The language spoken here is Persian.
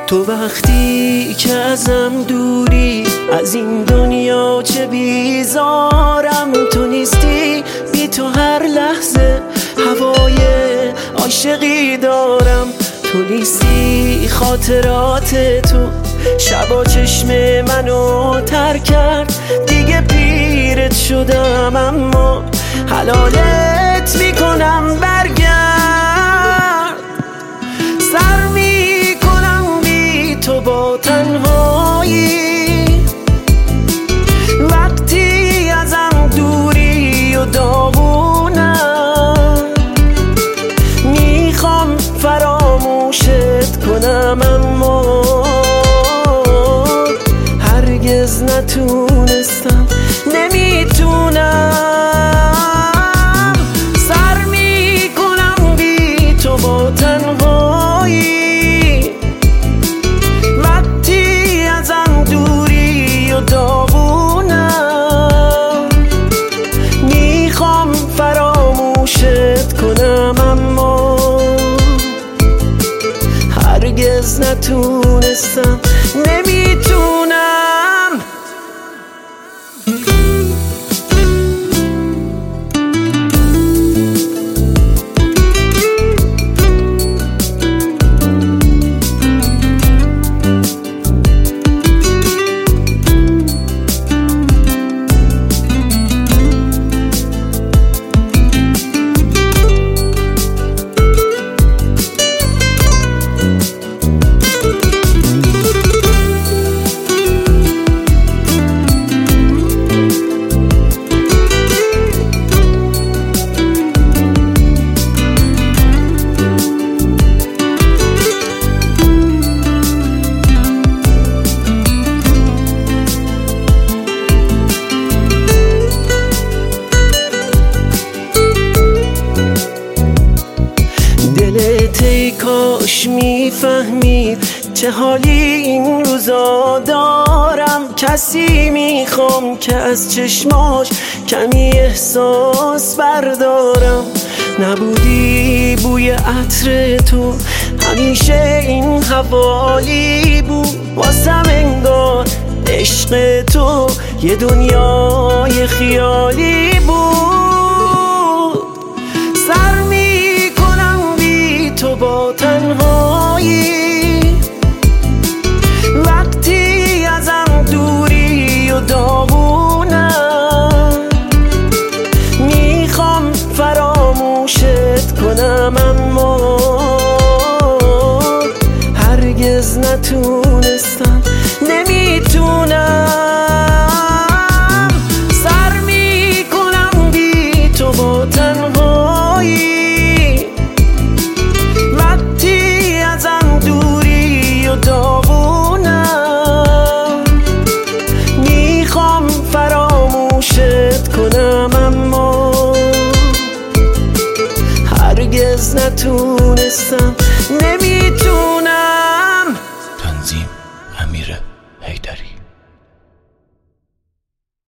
تو وقتی که ازم دوری، از این دنیا چه بیزارم. تو نیستی، بی تو هر لحظه هوای عاشقی دارم. تو نیستی، خاطرات تو شبا چشم منو تر کرد. دیگه پیرت شدم اما حلالت میکنم برگرد. سر میکنم بی تو با تنهایی، وقتی ازم دوری و داغونم. میخوام فراموشت کنم اما هرگز نتونستم، نمیتونم. سر میکنم بی تو با تنهایی، وقتی ازم دوری و داغونم. میخوام فراموشت کنم اما هرگز نتونستم، نمیتونم. دلت ای کاش میفهمید چه حالی این روزا دارم. کسی میخوام که از چشماش کمی احساس بردارم. نبودی بوی عطر تو همیشه این حوالی بود واسم، انگار عشق تو یه دنیای خیالی بود. سر میکنم بی تو با تنهایی، وقتی ازم دوری و داغونم. میخوام فراموشت کنم اما هرگز نتونستم، نمیتونم. سر میکنم بی تو با تنهایی، وقتی ازم دوری و داغونم. میخوام فراموشت کنم اما هرگز نتونستم،